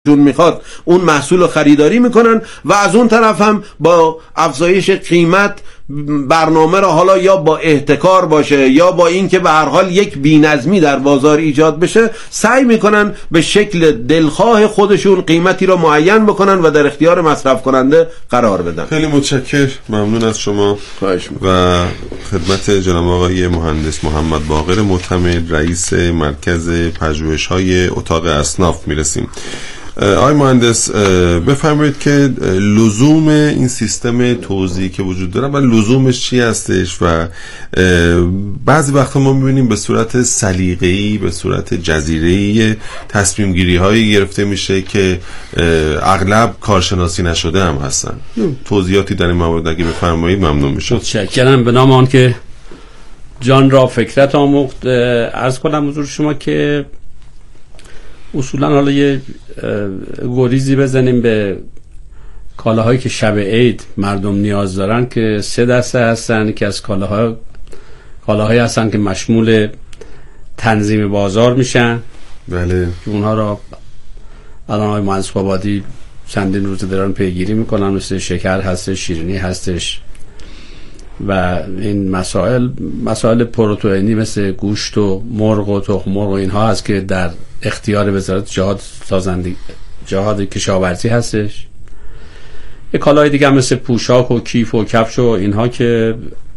میخواد اون محصول رو خریداری میکنن و از اون طرف هم با افزایش قیمت برنامه را حالا یا با احتکار باشه یا با این که به هر حال یک بی‌نظمی در بازار ایجاد بشه سعی میکنن به شکل دلخواه خودشون قیمتی را معین بکنن و در اختیار مصرف کننده قرار بدن. خیلی متشکرم، ممنون از شما و خدمت جناب آقای مهندس محمد باقر معتمد رئیس مرکز پژوهش‌های اتاق اصناف میرسیم. آقای مهندس بفرمایید که لزوم این سیستم توزیعی که وجود داره و لزومش چی هستش و بعضی وقتا ما میبینیم به صورت سلیقه‌ای به صورت جزیره‌ای تصمیم گیری هایی گرفته میشه که اغلب کارشناسی نشده هم هستن. توضیحاتی در این موارد اگه بفرمایید ممنون میشم. متشکرم. به نام آن که جان را فکرت آموخت، عرض کنم حضور شما که اصولا حالا یه گریزی بزنیم به کالاهایی که شب عید مردم نیاز دارن که 3 دسته هستن که از کالاهایی هستن که مشمول تنظیم بازار میشن. بله. که اونها را الان آقای مهندس بابادی چندین روز دارن پیگیری میکنن، مثل شکر هستش، شیرینی هستش و این مسائل پروتئینی مثل گوشت و مرغ و تخم مرغ و اینها هست که در اختیار وزارت جهاد کشاورزی هستش. یک کالای دیگه هم مثل پوشاک و کیف و کفش و اینها که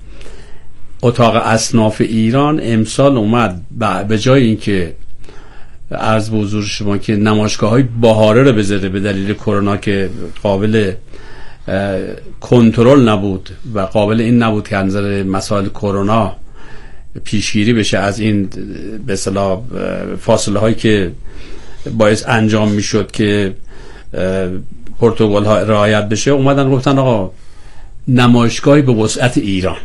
اتاق اصناف ایران امسال اومد به جای اینکه عرض به حضور شما که نمایشگاه‌های بهاره رو بذاره به دلیل کرونا که قابل کنترل نبود و قابل این نبود که از نظر مسائل کرونا پیشگیری بشه از این به اصطلاح فاصله هایی که باعث انجام میشد که پروتکل ها رعایت بشه، اومدن گفتن آقا نمایشگاهی به وسعت ایران،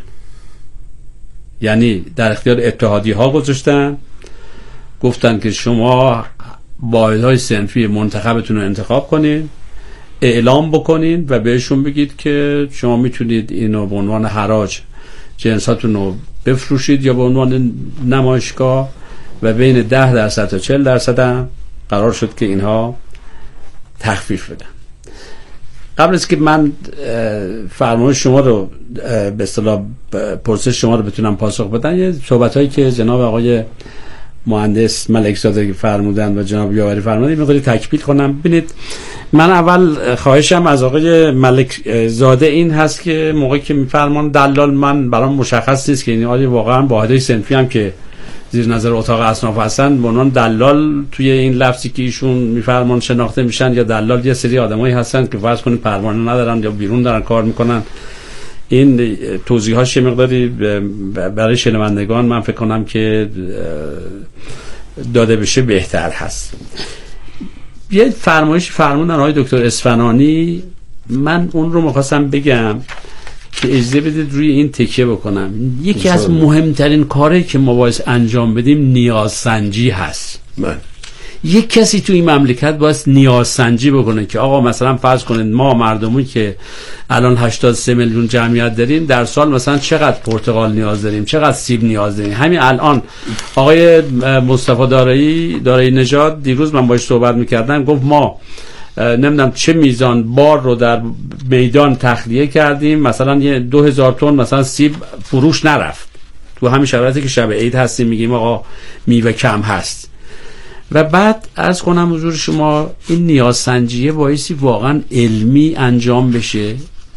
یعنی در اختیار اتحادیه ها گذاشتن، گفتن که شما واحدهای صنفی منتخبتون رو انتخاب کنید، اعلام بکنین و بهشون بگید که شما میتونید اینو به عنوان حراج جنساتون رو بفروشید یا به عنوان نمایشگاه و بین 10% تا 40% هم قرار شد که اینها تخفیف بدن. قبل از که من فرمایش شما رو به اصطلاح پرسش شما رو بتونم پاسخ بدم، یه صحبتایی که جناب آقای مهندس ملک زاده فرمودن و جناب یاوری فرمودن می‌خوام تکمیل کنم. ببینید من اول خواهشم از آقای ملک زاده این هست که موقعی که میفرمان دلال، من برام مشخص نیست که این آیا واقعا واحدهای صنفی هم که زیر نظر اتاق اصناف هستن به عنوان دلال توی این لفظی که ایشون میفرمان شناخته میشن، یا دلال یه سری آدمایی هستن که فرض کنید پروانه ندارن یا بیرون دارن کار میکنن. این توضیحاش یه مقداری برای شنوندگان من فکر کنم که داده بشه بهتر هست. یه فرمایش فرمودن آقای دکتر اصفهانی، من اون رو می‌خواستم بگم که اجازه بدید روی این تکیه بکنم. یکی از مهمترین کارهایی که ما باید انجام بدیم نیازسنجی هست. یک کسی تو این مملکت باید نیازسنجی بکنه که آقا مثلا فرض کنید ما مردمی که الان 83 میلیون جمعیت داریم در سال مثلا چقدر پرتقال نیاز داریم، چقدر سیب نیاز داریم. همین الان آقای مصطفی دارایی نژاد دیروز من باهاش صحبت می‌کردم، گفت ما نمیدونم چه میزان بار رو در میدان تخلیه کردیم، مثلا یه 2000 تن مثلا سیب فروش نرفت. تو همین شرایطی که شب عید هستیم میگیم آقا میوه کم هست. و بعد عرض کنم حضور شما این نیازسنجیه بایستی واقعا علمی انجام بشه.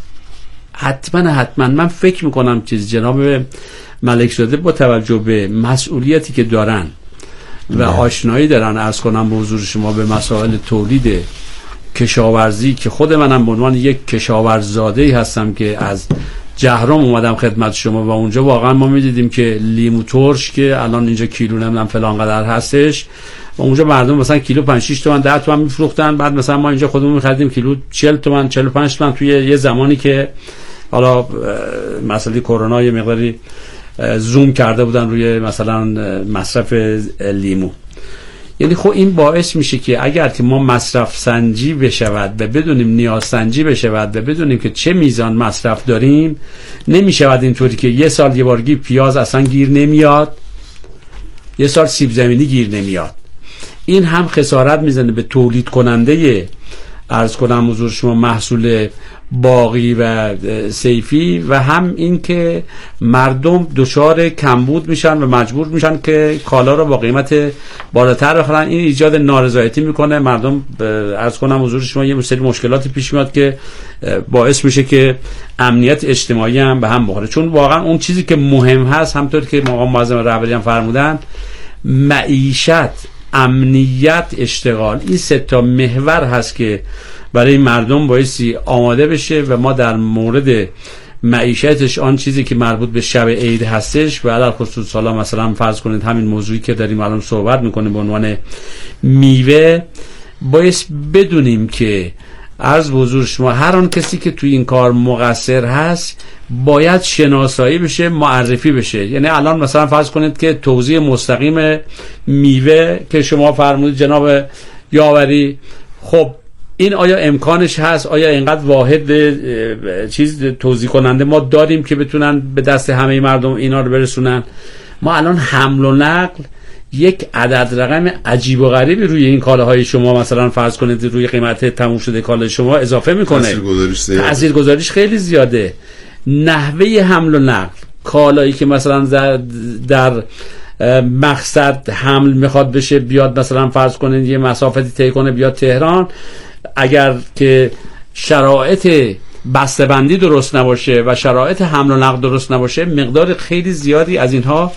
حتما من فکر میکنم که جناب ملک زاده با توجه به مسئولیتی که دارن و آشنایی دارن عرض کنم به حضور شما به مسائل تولید کشاورزی، که خود منم به عنوان یک کشاورزاده‌ای هستم که از جهرم اومدم خدمت شما و اونجا واقعا ما میدیدیم که لیمو ترش که الان اینجا کیلو نمیدونم فلان قدر هستش و اونجا مردم مثلا کیلو 5-6 تومن 10 تومن میفروختن، بعد مثلا ما اینجا خودمون می‌خریدیم کیلو 40 تومن 45 تومن توی یه زمانی که حالا مسئله کرونا یه مقداری زوم کرده بودن روی مثلا مصرف لیمو. یعنی خب این باعث میشه که اگر که ما مصرف سنجی بشود و بدونیم نیاز سنجی بشود و بدونیم که چه میزان مصرف داریم، نمیشود اینطوری که یه سال یه بارگی پیاز اصلا گیر نمیاد، یه سال سیب زمینی گیر نمیاد. این هم خسارت میزنه به تولید کننده عرض کنم حضور شما محصول باقی و صیفی، و هم این که مردم دچار کمبود میشن و مجبور میشن که کالا رو با قیمت بالاتر بخرن. این ایجاد نارضایتی میکنه مردم، عرض کنم حضور شما یه سری مشکلاتی پیش میاد که باعث میشه که امنیت اجتماعی هم به هم بخوره. چون واقعا اون چیزی که مهم هست، همطور که مقام معظم رهبری هم فرمودن، معیشت، امنیت، اشتغال، این سه تا محور هست که برای مردم بایستی آماده بشه. و ما در مورد معیشتش، آن چیزی که مربوط به شب عید هستش و در خصوص حالا مثلا فرض کنید همین موضوعی که داریم الان صحبت میکنیم به عنوان میوه، بایست بدونیم که عرض به حضور شما هر آن کسی که توی این کار مقصر هست باید شناسایی بشه، معرفی بشه. یعنی الان مثلا فرض کنید که توزیع مستقیم میوه که شما فرمودید جناب یاوری، خب این آیا امکانش هست؟ آیا اینقدر واحد چیز توزیع کننده ما داریم که بتونن به دست همه مردم اینا رو برسونن؟ ما الان حمل و نقل یک عدد رقم عجیب و غریبی روی این کالاهای شما مثلا فرض کنید روی قیمت تموم شده کالای شما اضافه میکنه. تاثیرگذاریش خیلی زیاده. نحوه حمل و نقل، کالایی که مثلا در مقصد حمل میخواد بشه، بیاد مثلا فرض کنید یه مسافتی طی کنه بیاد تهران، اگر که شرایط بسته‌بندی درست نباشه و شرایط حمل و نقل درست نباشه، مقدار خیلی زیادی از اینها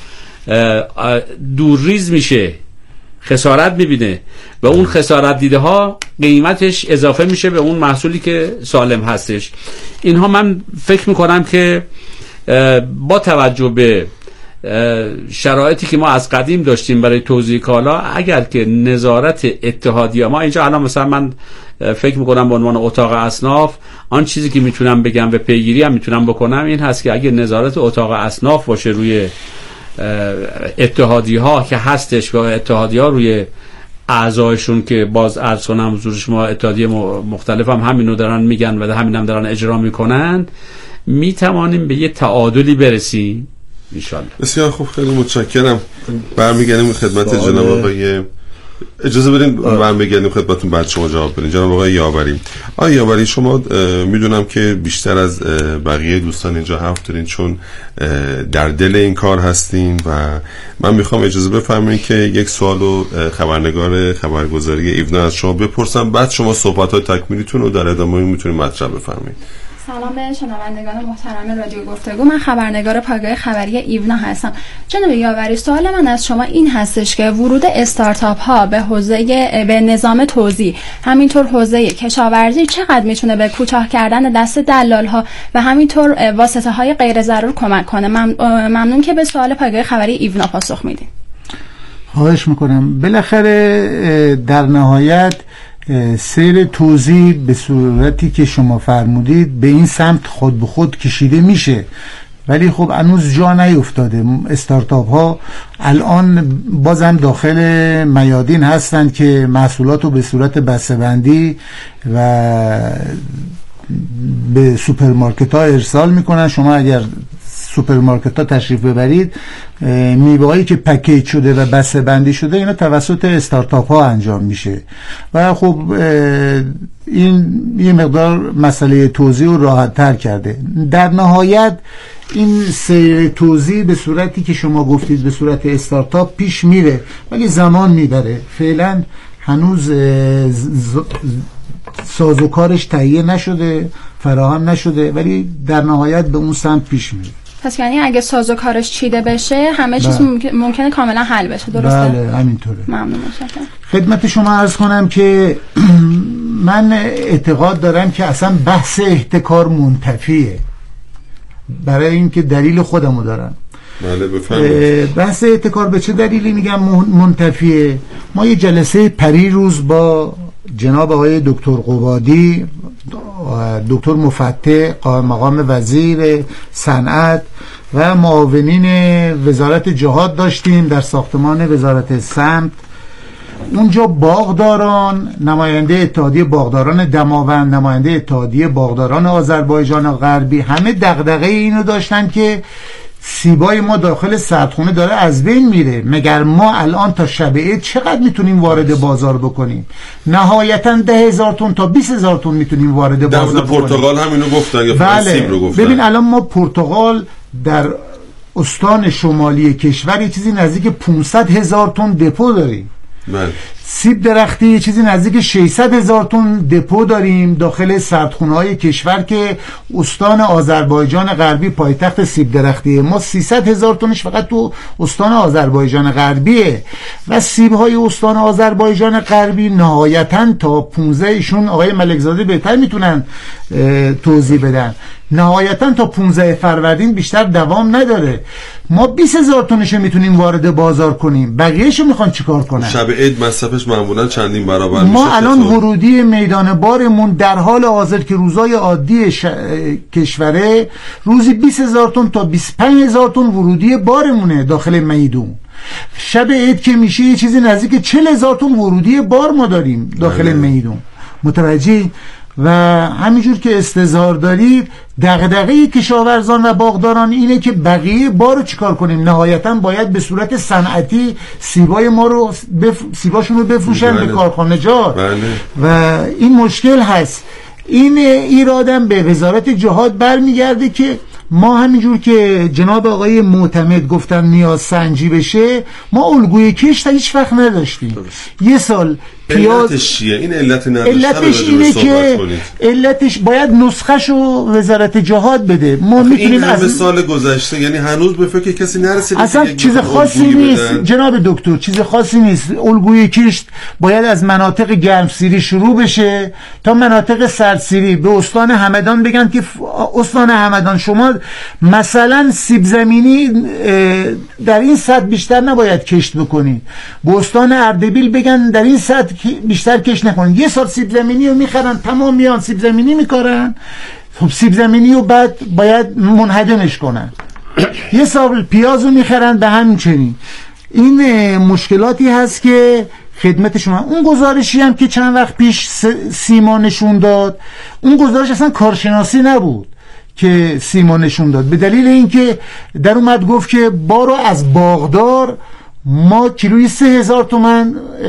دورریز میشه، خسارت میبینه و اون خسارت دیده ها قیمتش اضافه میشه به اون محصولی که سالم هستش. اینها من فکر میکنم که با توجه به شرایطی که ما از قدیم داشتیم برای توزیع کالا، اگر که نظارت اتحادیه ما اینجا الان مثلا من فکر میکنم به عنوان اتاق اصناف آن چیزی که میتونم بگم و پیگیری هم میتونم بکنم این هست که اگر نظارت اتاق اصناف باشه روی اتحادیه ها که هستش و اتحادیه ها روی اعضایشون که باز عرض کنم حضور شما اتحادیه مختلف هم همینو دارن میگن و همین هم دارن اجرا میکنن، میتوانیم به یه تعادلی برسیم انشالله. بسیار خوب، خیلی متشکرم. برمیگردیم خدمت جناب آقای، اجازه بدین برمیگردیم خدمتتون بعد شما جواب بدین. جناب آقای یاوری، آقای یاوری شما میدونم که بیشتر از بقیه دوستان اینجا حرف دارین چون در دل این کار هستین و من میخوام اجازه بفرمایید که یک سوالو خبرنگار خبرگزاری ایونا از شما بپرسم، بعد شما صحبت‌های تکمیلیتون رو در ادامه میتونید مطرح بفرمایید. سلام به شنوندگان محترم رادیو گفتگو، من خبرنگار پایگاه خبری ایونا هستم. جناب یاوری، سوال من از شما این هستش که ورود استارتاپ ها به نظام توزیع، همینطور حوزه کشاورزی چقدر میتونه به کوتاه کردن دست دلال ها و همینطور واسطه های غیر ضرور کمک کنه؟ ممنون که به سوال پایگاه خبری ایونا پاسخ میدین. خواهش میکنم. بالاخره در نهایت سیر توزیع به صورتی که شما فرمودید به این سمت خود به خود کشیده میشه، ولی خب هنوز جا نیفتاده. استارتاپ ها الان بازم داخل میادین هستند که محصولات رو به صورت بسته‌بندی و به سوپرمارکت ها ارسال میکنن. شما اگر سوپرمارکت ها تشریف ببرید، میوه هایی که پکیج شده و بسته بندی شده اینا توسط استارتاپ ها انجام میشه و خب این یه مقدار مسئله توزیع رو راحت تر کرده. در نهایت این سیر توزیع به صورتی که شما گفتید به صورت استارتاپ پیش میره، ولی زمان میبره. فعلا هنوز سازوکارش تهیه نشده، فراهم نشده، ولی در نهایت به اون سمت پیش میره. پس یعنی اگه سازوکارش چیده بشه همه چیز ممکنه کاملا حل بشه، درسته؟ بله همینطوره. ممنون، متشکرم. خدمت شما عرض کنم که من اعتقاد دارم که اصلا بحث احتکار منتفیه، برای اینکه دلیل خودمو دارم. بله بفرمایید. بحث احتکار به چه دلیلی میگم منتفیه؟ ما یه جلسه پریروز با جناب آقای دکتر قبادی، دکتر مفتح مقام وزیر صنعت و معاونین وزارت جهاد داشتیم در ساختمان وزارت سمت. اونجا باغداران، نماینده اتحادیه باغداران دماوند، نماینده اتحادیه باغداران آذربایجان غربی، همه دغدغه اینو داشتن که سیبای ما داخل سردخونه داره از بین میره. مگر ما الان تا شب عید چقدر میتونیم وارد بازار بکنیم؟ نهایتا 10,000 تن تا 20,000 تن میتونیم وارد بازار بکنیم. پرتغال هم اینو گفتن یا بله. سیب رو گفتن. ببین الان ما پرتغال در استان شمالی کشور یه چیزی نزدیک 500,000 تن دپو داریم. بله. سیب درختی یه چیزی نزدیک 600,000 تن دپو داریم داخل سردخونه‌های کشور که استان آذربایجان غربی پایتخت سیب درختی ما 300,000 تنش فقط تو استان آذربایجان غربیه و سیب‌های استان آذربایجان غربی نهایتاً تا 15 ایشون آقای ملکزاده بهتر میتونن توضیح بدن، نهایتاً تا 15 فروردین بیشتر دوام نداره. ما 20,000 تنش میتونیم وارد بازار کنیم، بقیه‌شو میخوان چیکار کنن؟ شب عید مصرفش معمولا چندین برابر ما میشه. الان ورودی میدان بارمون در حال حاضر که روزای عادی کشوره روزی 20,000 تن تا 25,000 تن ورودی بارمونه داخل میدون. شب عید که میشه یه چیزی نزدیک 40,000 تن ورودی بار ما داریم داخل میدون. متوجه؟ و همینجور که استظهار دارید دغدغه کشاورزان و باغداران اینه که بقیه بارو چیکار کنیم؟ نهایتا باید به صورت صنعتی سیبای ما رو سیباشون رو بفروشن به کارخانه جات و این مشکل هست. این ایرادم به وزارت جهاد برمیگرده که ما همینجور که جناب آقای معتمد گفتن نیاز سنجی بشه، ما الگوی کشت هیچ وقت نداشتیم. یه سال پیاز علتش چیه؟ این علت نداشتن علتش اینه که علتش باید نسخه‌شو وزارت جهاد بده. ما میتونیم از سال گذشته یعنی هنوز به فکر کسی نرسیده اصلا چیز خاصی نیست جناب دکتر، چیز خاصی نیست. الگوی کشت باید از مناطق گرمسیری شروع بشه تا مناطق سردسیری. به استان همدان بگن که استان همدان شما مثلا سیب زمینی در این سطح بیشتر نباید کشت بکنید. به استان اردبیل بگن در این سطح بیشتر کشت نکنید. یه سال سیب زمینی رو میخرن، تمام میان سیب زمینی میکارن، خب سیب زمینی رو بعد باید منهدمش کنن. یه سال پیاز رو میخرن به همین چنین. این مشکلاتی هست که خدمت شما. اون گزارشی هم که چند وقت پیش سیما نشون داد، اون گزارش اصلا کارشناسی نبود که سیما نشون داد، به دلیل اینکه در اومد گفت که بارو از باغدار ما کیلویی 3,000 تومان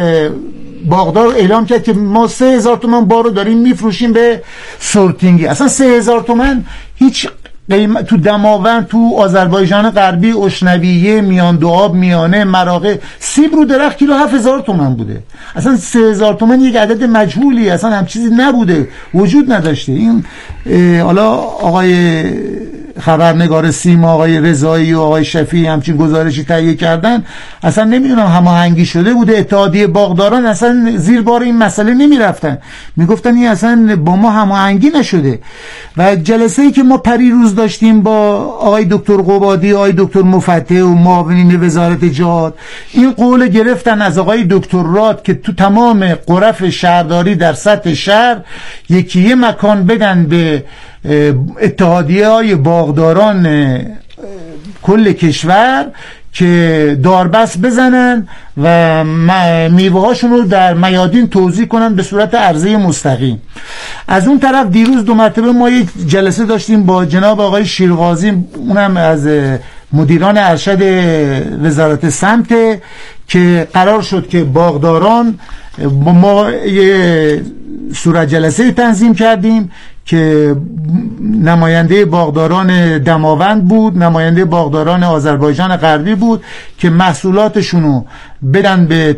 باغدار اعلام کرد که ما 3,000 تومان بارو داریم میفروشیم به سورتینگی. اصلا 3,000 تومان هیچ قیمت تو دماوند، تو آذربایجان غربی، اشنویه، میان دوآب، میانه، مراغه، سیب رو درخت کیلو 7,000 تومان بوده. اصلا 3,000 تومان یک عدد مجهولی، اصلا هم چیزی نبوده، وجود نداشته. این حالا آقای خبرنگار سیما، آقای رضایی و آقای شفیعی همچین گزارشی تهیه کردن، اصلا نمیدونم هماهنگی شده بوده. اتحادیه باغداران اصلا زیر بار این مسئله نمیرفتن، میگفتن این اصلا با ما هماهنگی نشده. و جلسه ای که ما پریروز داشتیم با آقای دکتر قبادی، آقای دکتر مفتح و معاونین وزارت جهاد، این قول گرفتن از آقای دکتر راد که تو تمام غرف شهرداری در سطح شهر یکی مکان بدن به اتحادیه های باغداران کل کشور که داربست بزنن و میوه هاشون رو در میادین توزیع کنن به صورت عرضه مستقیم. از اون طرف دیروز 2 مرتبه ما یک جلسه داشتیم با جناب آقای شیرغازی، اونم از مدیران ارشد وزارت سمت، که قرار شد که باغداران ما یه صورت جلسه تنظیم کردیم که نماینده باغداران دماوند بود، نماینده باغداران آذربایجان غربی بود که محصولاتشونو بدن به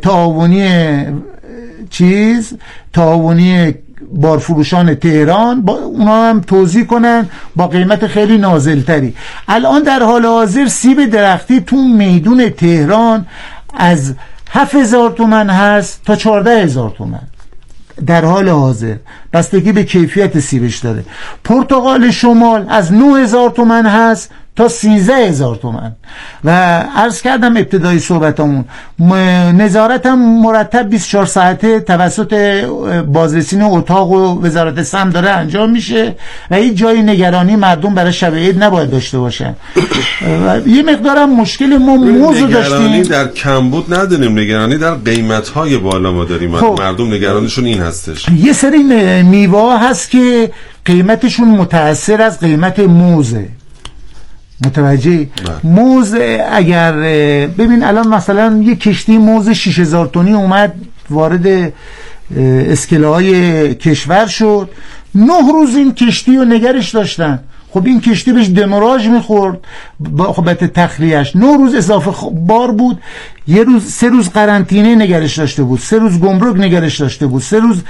تعاونی بارفروشان تهران، اونا هم توزیع کنن با قیمت خیلی نازلتری. الان در حال حاضر سیب درختی تو میدون تهران از 7,000 تومان هست تا 14,000 تومان در حال حاضر، بستگی به کیفیت سیبش داره. پرتقال شمال از 9,000 تومان هست تا 13,000 تومان. و عرض کردم ابتدای صحبتمون نظارتم مرتب 24 ساعته توسط بازرسین اتاق و وزارت سمت داره انجام میشه و هیچ جای نگرانی مردم برای شب عید نباید داشته باشن. یه مقدارم مشکل ما موضوع داشتیم، نگرانی در کمبود نداریم، نگرانی در قیمت‌های بالا ما داریم. خب مردم نگرانشون این هستش، یه سری میوه هست که قیمتشون متأثر از قیمت موزه. متوجه؟ موز اگر ببین الان مثلا یه کشتی موز 6000 تنی اومد وارد اسکله‌های کشور شد، 9 روز این کشتی رو نگرش داشتن. خب این کشتی بهش دمراژ میخورد خب بهت تخلیهش، 9 روز اضافه بار بود، 3 روز قرنطینه نگرش داشته بود، 3 روز گمرک نگرش داشته بود، 3 روز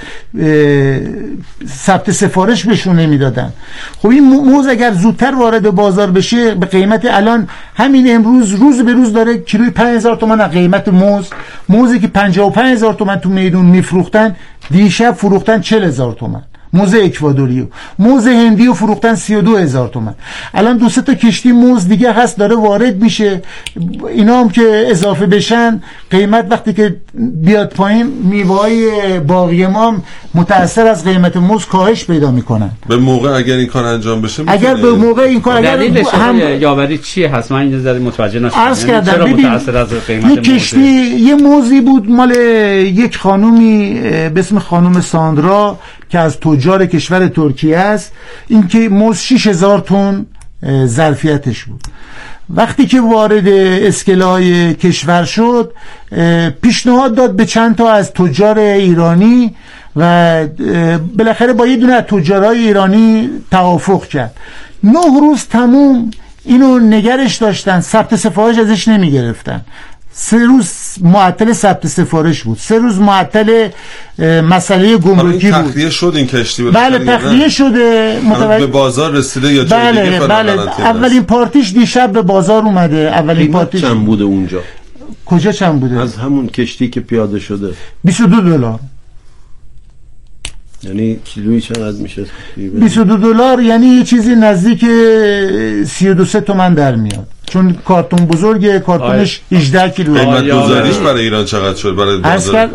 ثبت سفارش بهشون نمیدادن. خب این موز اگر زودتر وارد بازار بشه به قیمت الان همین امروز روز به روز داره کیلوی 5000 تومان قیمت موزی که 55000 تومان تو میدون میفروختن دیشب فروختن 40000 تومان. موز اکوادوری، موز هندی رو فروختن 32000 تومان. الان 2-3 تا کشتی موز دیگه هست داره وارد میشه، اینا هم که اضافه بشن قیمت وقتی که بیاد پایین میوه‌های باقی ما هم متأثر از قیمت موز کاهش پیدا میکنن. به موقع اگر این کار انجام بشه، اگر به موقع این کار دلیلش یاوری چیه هست؟ من این ذره متوجه نشدم. عرض کردم چرا متأثر از قیمت یه کشتی یه موزی بود مال یک خانومی به اسم خانم ساندرا که از تجار کشور ترکیه است، این که موز 6000 تن ظرفیتش بود. وقتی که وارد اسکله‌های کشور شد پیشنهاد داد به چند تا از تجار ایرانی و بالاخره با یه دونه از تجارای ایرانی توافق کرد. 9 روز تموم اینو نگرش داشتن، ثبت سفارش ازش نمی گرفتن. 3 روز معطل ثبت سفارش بود، 3 روز معطل مسئله گمرکی بود. تخلیه شد این کشتی؟ بله تخلیه شده، به بازار رسیده یا جای دیگه؟ بله اولین پارتیش دیشب به بازار اومده. اولین پارتیش چند بوده اونجا؟ کجا چند بوده؟ از همون کشتی که پیاده شده $22. یعنی کیلویی چقدر میشه؟ $22 یعنی یه چیزی نزدیک 32 تومن در میاد، چون کارتون بزرگه، کارتونش 18 کیلو. قیمت گذاریش برای ایران چقدر شد؟ برای بازار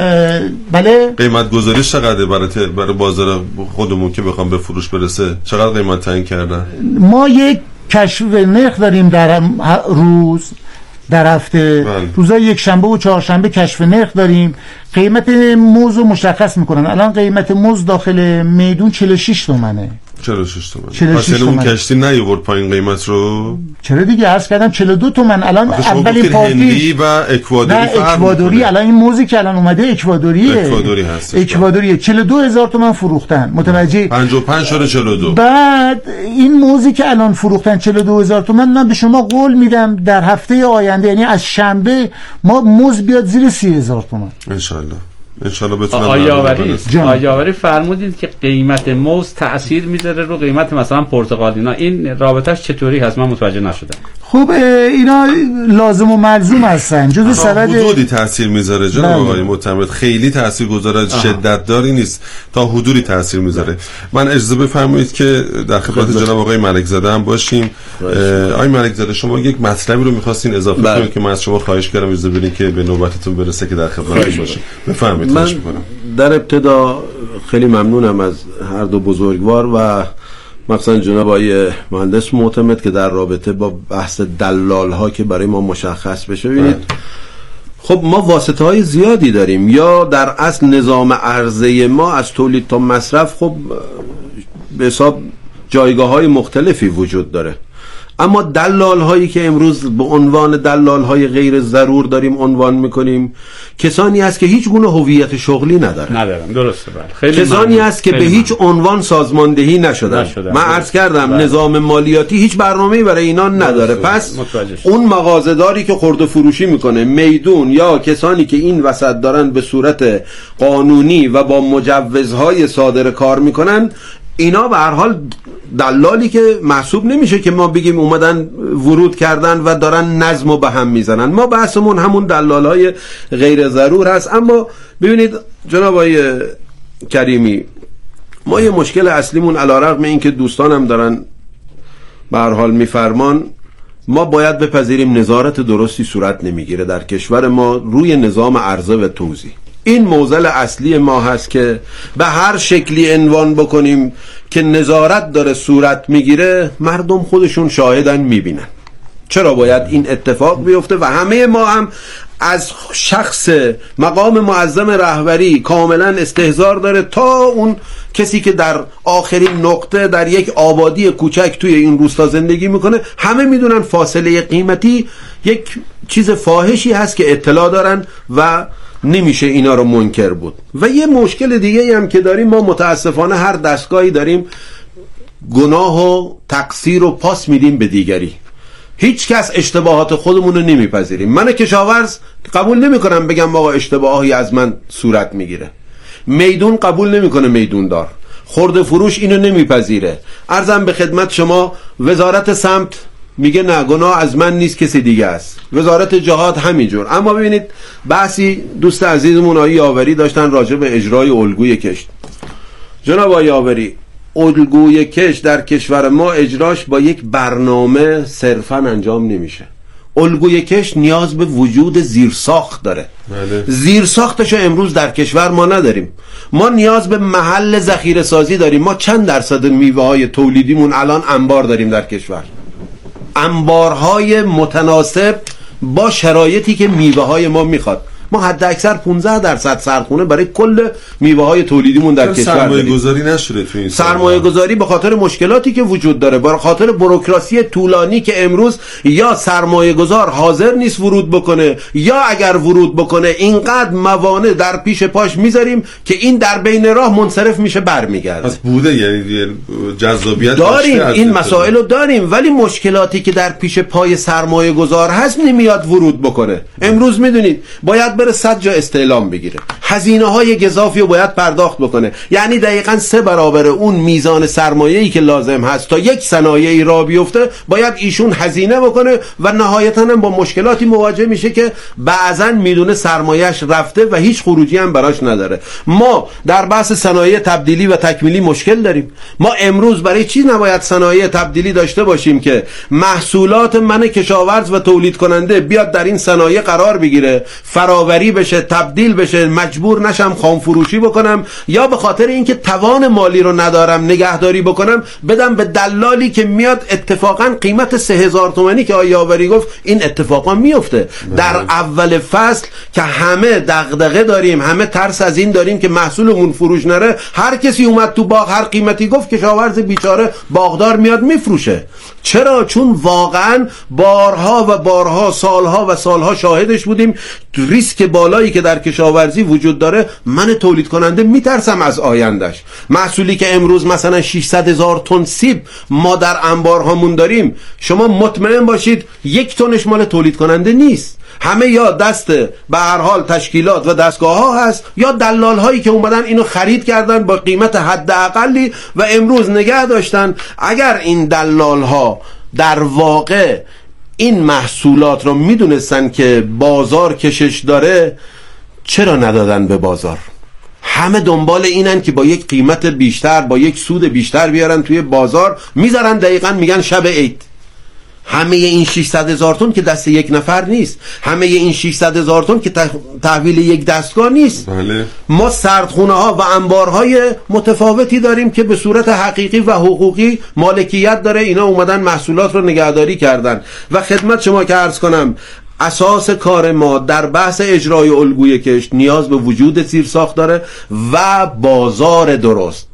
بله قیمت گذاریش چقدره برای بازار خودمون که بخوام به فروش برسه؟ چقدر قیمت تعیین کردن؟ ما یک کشف نرخ داریم در روز، در هفته روزای یک شنبه و چهارشنبه کشف نرخ داریم، قیمت موز رو مشخص میکنن. الان قیمت موز داخل میدون 46 تومنه. 46 تومن. پس یعنی اون کشتی نیورد پایین قیمت رو؟ چرا دیگه عرض کردم 42 تومن. الان اولین پارتیش هندی و اکوادوری الان این موزی که الان اومده اکوادوریه. اکوادوری هست. اکوادوریه. 42000 تومن فروختن. متوجه؟ 55 شده 42. بعد این موزی که الان فروختن 42000 تومن، من به شما قول میدم در هفته آینده یعنی از شنبه ما موز بیاد زیر 30000 تومن ان شاء الله بتونم. آیاوری فرمودید که قیمت موز تأثیر میذاره رو قیمت مثلا پرتقال، اینا این رابطهش چطوری هست؟ من متوجه نشدم. خب اینا لازم و ملزوم هستن، جزء سبد حدودی تاثیر میذاره جناب آقای معتمد، خیلی تاثیرگذار شدت داری نیست، تا حدودی تاثیر میذاره. من اجازه بفرمایید که در خدمت جناب آقای ملک زاده هم باشیم. آقای ملک زاده شما یک مطلبی رو می‌خواستین اضافه کنید که من از شما خواهش کردم اجازه بدین که به نوبتتون برسه که در خدمتتون باشیم. بفرمایید. من در ابتدا خیلی ممنونم از هر دو بزرگوار و مثلا جناب آقای مهندس معتمد که در رابطه با بحث دلال ها که برای ما مشخص بشه. ببینید خب ما واسطه های زیادی داریم، یا در اصل نظام عرضه ما از تولید تا مصرف خب به حساب جایگاه های مختلفی وجود داره، اما دلال هایی که امروز به عنوان دلال های غیر ضرور داریم عنوان میکنیم کسانی است که هیچ گونه هویت شغلی ندارن. درسته. خیلی کسانی است که به هیچ عنوان سازماندهی نشدن. من عرض کردم نظام مالیاتی هیچ برنامه‌ای برای اینا نداره. پس اون مغازه‌داری که خرده فروشی میکنه میدون، یا کسانی که این وسط دارن به صورت قانونی و با مجوزهای صادر کار میکنن، اینا به هر حال دلالی که محسوب نمیشه که ما بگیم اومدن ورود کردن و دارن نظمو به هم میزنن. ما بحثمون همون دلالای غیر ضرور هست. اما ببینید جناب آقای کریمی، ما یه مشکل اصلیمون علیرغم این که دوستانم دارن به هر حال میفرمان، ما باید بپذیریم نظارت درستی صورت نمیگیره در کشور ما روی نظام عرضه و توزیع. این موزل اصلی ما هست که به هر شکلی عنوان بکنیم که نظارت داره صورت میگیره، مردم خودشون شاهدن میبینن. چرا باید این اتفاق بیفته؟ و همه ما هم از شخص مقام معظم رهبری کاملا استحضار داره تا اون کسی که در آخرین نقطه در یک آبادی کوچک توی این روستا زندگی میکنه. همه میدونن فاصله قیمتی یک چیز فاحشی هست که اطلاع دارن و نمیشه اینا رو منکر بود. و یه مشکل دیگه هم که داریم، ما متاسفانه هر دستگاهی داریم گناه و تقصیر رو پاس میدیم به دیگری. هیچ کس اشتباهات خودمون رو نمیپذیریم. من کشاورز قبول نمیکنم بگم آقا اشتباهی از من صورت میگیره. میدون قبول نمیکنه میدون دار. خرده فروش اینو نمیپذیره. عرضم به خدمت شما وزارت سمت میگه نه گناه از من نیست کسی دیگه است. وزارت جهاد همینجور. اما ببینید بحثی دوست عزیزمون آقای یاوری داشتن راجع به اجرای الگوی کشت. جناب آقای یاوری، الگوی کشت در کشور ما اجراش با یک برنامه صرفا انجام نمیشه. الگوی کشت نیاز به وجود زیرساخت داره. زیرساختش امروز در کشور ما نداریم. ما نیاز به محل ذخیره سازی داریم. ما چند درصد میوه های تولیدیمون الان انبار داریم در کشور؟ انبارهای متناسب با شرایطی که میوه های ما میخواد. ما حد اکثر 15% سردخونه برای کل میوه های تولیدیمون در کشور داریم. سرمایه گذاری نشده تو این سرمایه گذاری به خاطر مشکلاتی که وجود داره، به خاطر بوروکراسی طولانی که امروز یا سرمایه گذار حاضر نیست ورود بکنه، یا اگر ورود بکنه اینقدر موانع در پیش پاش میذاریم که این در بین راه منصرف میشه برمیگرده. پس بوده یعنی جذابیت داریم، این مسائل رو داریم، ولی مشکلاتی که در پیش پای سرمایه گذار هست نمیاد ورود بکنه. امروز میدونید باید بره 100 جا استعلام بگیره، هزینه های گزافی رو باید پرداخت بکنه، یعنی دقیقاً 3 برابر اون میزان سرمایه‌ای که لازم هست تا یک صنایعی را بیفته باید ایشون هزینه بکنه و نهایتاً هم با مشکلاتی مواجه میشه که بعضاً میدونه سرمایه‌اش رفته و هیچ خروجی هم براش نداره. ما در بحث صنایع تبدیلی و تکمیلی مشکل داریم. ما امروز برای چی نباید صنایع تبدیلی داشته باشیم که محصولات من کشاورز و تولید کننده بیاد در این صنایع قرار بگیره، فراوری بشه، تبدیل بشه، مجبور نشم خام فروشی بکنم، یا به خاطر اینکه توان مالی رو ندارم نگهداری بکنم بدم به دلالی که میاد اتفاقا قیمت 3000 تومانی که آقای یاوری گفت این اتفاقا میفته. در اول فصل که همه دغدغه داریم، همه ترس از این داریم که محصولمون فروش نره، هر کسی اومد تو باغ هر قیمتی گفت، کشاورز بیچاره باغدار میاد میفروشه. چرا؟ چون واقعا بارها و بارها، سالها و سالها شاهدش بودیم. ریسک بالایی که در کشاورزی وجود داره، من تولید کننده میترسم از آیندهش. محصولی که امروز مثلا 600,000 تن سیب ما در انبارهامون داریم، شما مطمئن باشید 1 تنش مال تولید کننده نیست. همه یا دست به هر حال تشکیلات و دستگاه ها هست، یا دلال هایی که اومدن اینو خرید کردن با قیمت حداقلی و امروز نگه داشتن. اگر این دلال ها در واقع این محصولات رو میدونستن که بازار کشش داره، چرا ندادن به بازار؟ همه دنبال اینن که با یک قیمت بیشتر، با یک سود بیشتر بیارن توی بازار، میذارن دقیقاً میگن شب عید. همه این 600,000 تن که دست یک نفر نیست، همه این 600,000 تن که تحویل یک دستگاه نیست. بله. ما سردخونه ها و انبارهای متفاوتی داریم که به صورت حقیقی و حقوقی مالکیت داره، اینا اومدن محصولات رو نگهداری کردن. و خدمت شما که عرض کنم اساس کار ما در بحث اجرای الگوی کشت نیاز به وجود زیرساخت داره و بازار درست.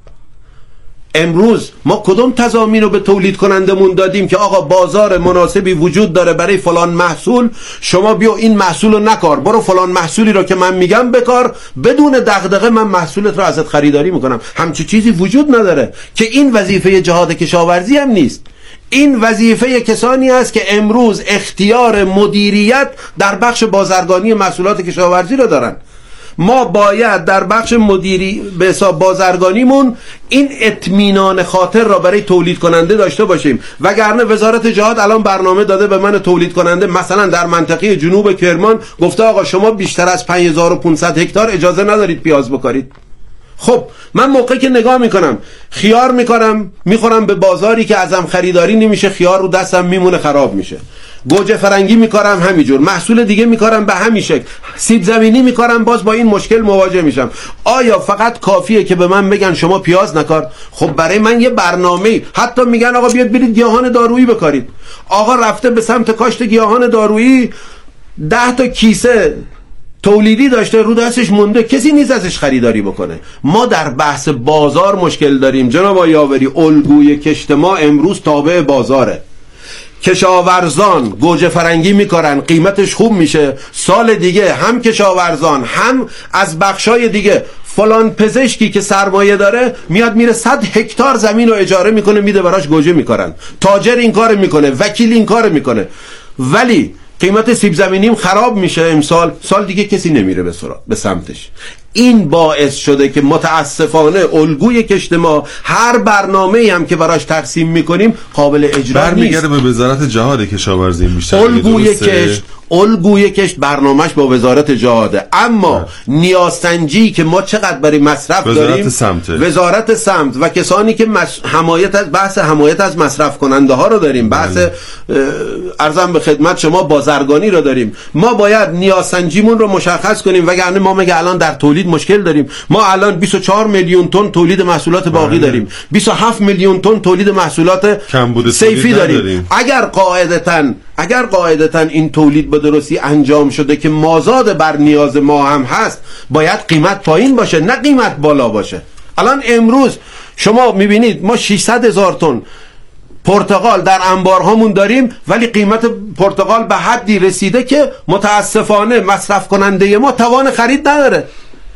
امروز ما کدوم تضامین رو به تولید کنندمون دادیم که آقا بازار مناسبی وجود داره برای فلان محصول، شما بیا این محصول رو نکار، برو فلان محصولی رو که من میگم بکار، بدون دغدغه من محصولت رو ازت خریداری میکنم. همچین چیزی وجود نداره که این وظیفه جهاد کشاورزی هم نیست. این وظیفه کسانی است که امروز اختیار مدیریت در بخش بازرگانی محصولات کشاورزی رو دارن. ما باید در بخش مدیری به حساب بازرگانیمون این اطمینان خاطر را برای تولید کننده داشته باشیم، وگرنه وزارت جهاد الان برنامه داده به من تولید کننده مثلا در منطقه جنوب کرمان، گفته آقا شما بیشتر از 5500 هکتار اجازه ندارید پیاز بکارید. خب من موقعی که نگاه میکنم خیار میخورم به بازاری که ازم خریداری نمیشه، خیار رو دستم میمونه خراب میشه. گوجه فرنگی میکارم همینجور، محصول دیگه میکارم به همین شکل، سیب زمینی میکارم باز با این مشکل مواجه میشم. آیا فقط کافیه که به من بگن شما پیاز نکار؟ خب برای من یه برنامه، حتی میگن آقا بیاد برید گیاهان دارویی بکارید. آقا رفته به سمت کاشت گیاهان دارویی، 10 تا کیسه تولیدی داشته رو دستش مونده، کسی نیست ازش خریداری بکنه. ما در بحث بازار مشکل داریم جناب آقای یاوری. الگوی کشت ما امروز تابع بازاره. کشاورزان گوجه فرنگی میکارن، قیمتش خوب میشه، سال دیگه هم کشاورزان هم از بخشای دیگه فلان پزشکی که سرمایه داره میاد میره 100 هکتار زمین رو اجاره میکنه میده براش گوجه میکارن، تاجر این کار میکنه، وکیل این کار میکنه، ولی قیمت سیب زمینیم خراب میشه امسال، سال دیگه کسی نمیره به سمتش. این باعث شده که متاسفانه الگوی کشت ما هر برنامه‌ای هم که براش ترسیم میکنیم قابل اجرا نیست. برمیگرده به وزارت جهاد کشاورزی بیشتر. الگوی کشت برنامه‌اش با وزارت جهاده، اما نیازسنجی که ما چقدر برای مصرف داریم وزارت سمت و کسانی که بحث حمایت از مصرف کننده ها رو داریم، بحث ارزم به خدمت شما بازرگانی رو داریم. ما باید نیازسنجیمون رو مشخص کنیم، وگرنه ما مگه الان در تولید مشکل داریم؟ ما الان 24 میلیون تن تولید محصولات باقی داریم، 27 میلیون تن تولید محصولات صیفی داریم. اگر قاعدتاً این تولید به درستی انجام شده که مازاد بر نیاز ما هم هست، باید قیمت پایین باشه نه قیمت بالا باشه. الان امروز شما میبینید ما 600,000 تن پرتقال در انبارهامون داریم، ولی قیمت پرتقال به حدی رسیده که متاسفانه مصرف کننده ما توان خرید نداره.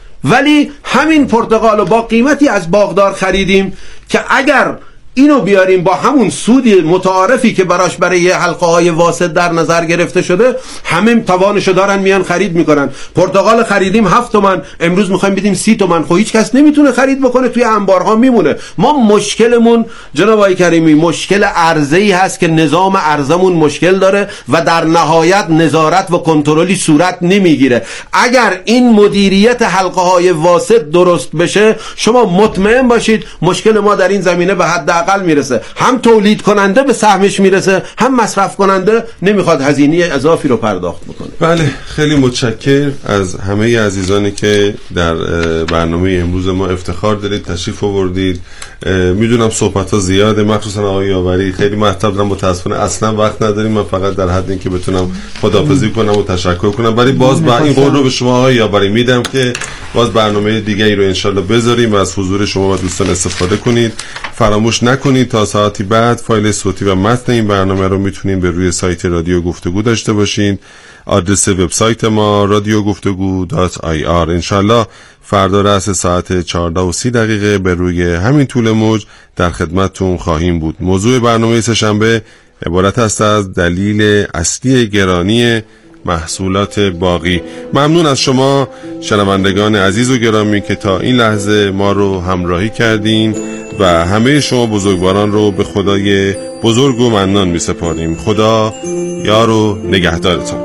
ولی همین پرتقال رو با قیمتی از باغدار خریدیم که اگر اینو بیاریم با همون سودی متعارفی که برای حلقه های واسط در نظر گرفته شده، همه توانشو دارن میان خرید میکنن. پرتقال خریدیم 7 تومن، امروز میخوایم بدیم 30 تومن، خب هیچ کس نمیتونه خرید بکنه، توی انبارها میمونه. ما مشکلمون جناب آقای کریمی مشکل عرضه‌ای هست که نظام عرضمون مشکل داره و در نهایت نظارت و کنترلی صورت نمیگیره. اگر این مدیریت حلقه های واسط درست بشه، شما مطمئن باشید مشکل ما در این زمینه به حد میرسه. هم تولید کننده به سهمش میرسه، هم مصرف کننده نمیخواد هزینه اضافی رو پرداخت بکنه. بله، خیلی متشکرم از همه عزیزانی که در برنامه امروز ما افتخار دارید تشریف آوردید. میدونم صحبت ها زیاده، مخصوصا آقای یاوری خیلی مطلب دارم، متاسفانه اصلا وقت نداریم. من فقط در حد اینکه بتونم خداحافظی کنم و تشکر کنم، ولی باز با این قول رو به شما آقای یاوری میدم که باز برنامه دیگری رو انشالله بذاریم و از حضور شما و دوستان استفاده کنید. فراموش نکنید تا ساعتی بعد فایل صوتی و متن این برنامه رو میتونید به روی سایت رادیو گفتگو داشته باشین. آدرس وبسایت ما radioguftagu.ir. انشالله فردا رأس ساعت 14:30 به روی همین طول موج در خدمتتون خواهیم بود. موضوع برنامه سه‌شنبه عبارت است از دلیل اصلی گرانی محصولات باغی. ممنون از شما شنوندگان عزیز و گرامی که تا این لحظه ما رو همراهی کردین و همه شما بزرگواران رو به خدای بزرگ و منان می سپاریم. خدا یار و نگهدارتان.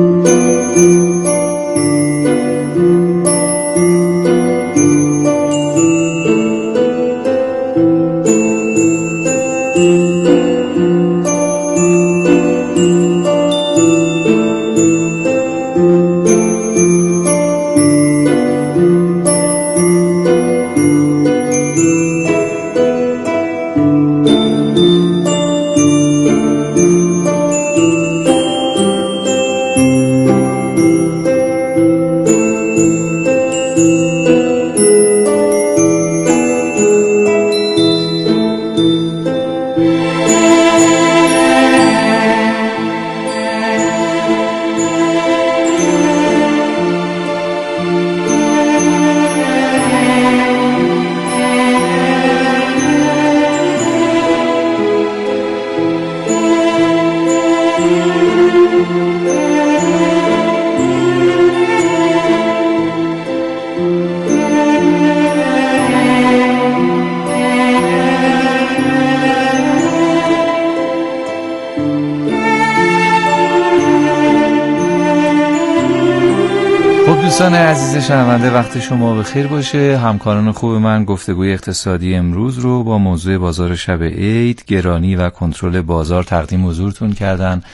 دوستان عزیز شنونده، وقت شما بخیر باشه. همکاران خوب من گفتگوی اقتصادی امروز رو با موضوع بازار شب عید، گرانی و کنترل بازار تقدیم حضورتون کردن.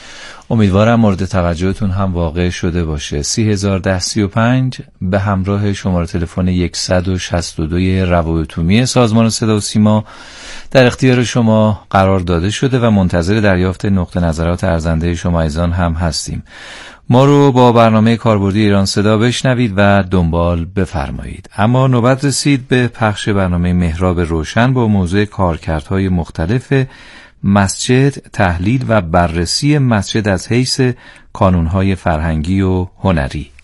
امیدوارم مورد توجهتون هم واقع شده باشه. 301035 به همراه شماره تلفن 162 روابط عمومی سازمان صدا و سیما در اختیار شما قرار داده شده و منتظر دریافت نقطه نظرات ارزنده شما عزیزان هم هستیم. ما رو با برنامه کاربردی ایران صدا بشنوید و دنبال بفرمایید. اما نوبت رسید به پخش برنامه محراب روشن با موضوع کارکردهای مختلف مسجد، تحلیل و بررسی مسجد از حیث کانونهای فرهنگی و هنری.